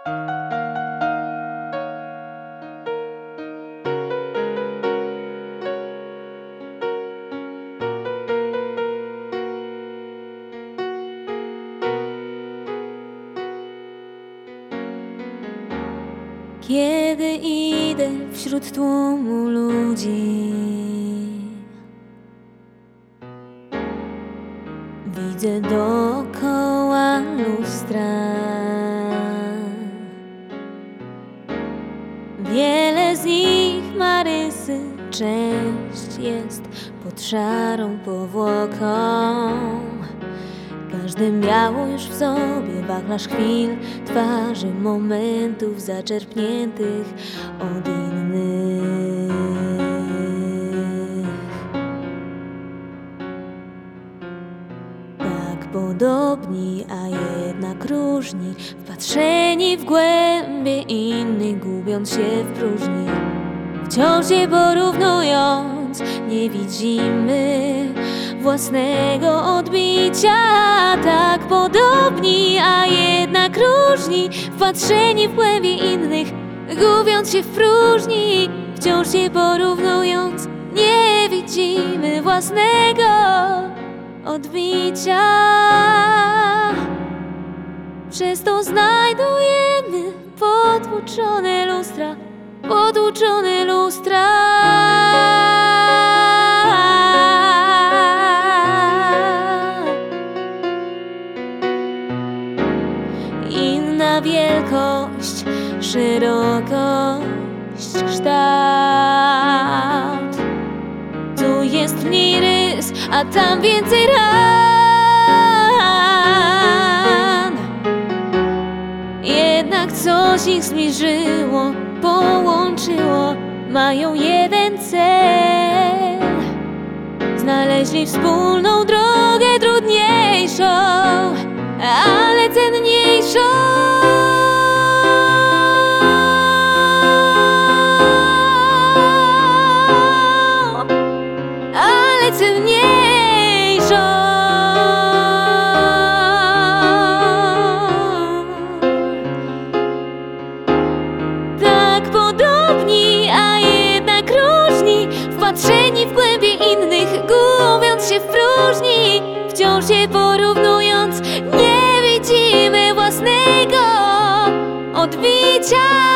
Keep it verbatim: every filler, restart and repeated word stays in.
Kiedy idę wśród tłumu ludzi, widzę dookoła lustra. Wiele z nich ma rysy, część jest pod szarą powłoką. Każde miało już w sobie wachlarz chwil, twarzy, momentów zaczerpniętych od innych. Tak podobni, a jednak różni, wpatrzeni w głębie innych, gubiąc się w próżni. Wciąż się porównując, nie widzimy własnego odbicia. Tak podobni, a jednak różni, wpatrzeni w głębie innych, gubiąc się w próżni. Wciąż się porównując, nie widzimy własnego odbicia. Przez to znajdujemy potłuczone lustra, potłuczone lustra. Inna wielkość, szerokość, kształt. Tu jest mniej rys, a tam więcej ran. Jednak coś ich zbliżyło, połączyło, mają jeden cel. Znaleźli wspólną drogę, trudniejszą, ale cenniejszą. Ale cenniejszą. Tak podobni, a jednak różni, wpatrzeni w głębie innych, gubiąc się w próżni. Wciąż się porównując, nie widzimy własnego odbicia.